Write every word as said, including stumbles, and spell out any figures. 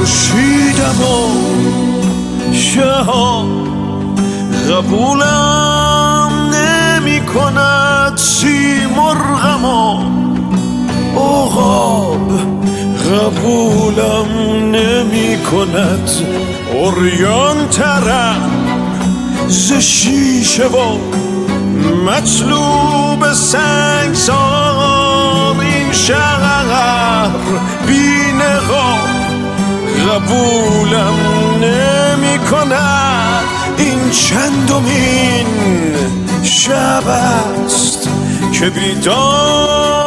خورشیدم و شهاب قبولم نمی کند سیمرغم و عقاب قبولم نمی کند عریان ترم ز شیشه و مطلوب سنگسار این شهر بی نقاب قبولم نمی کند این چندمین شب است که بیدار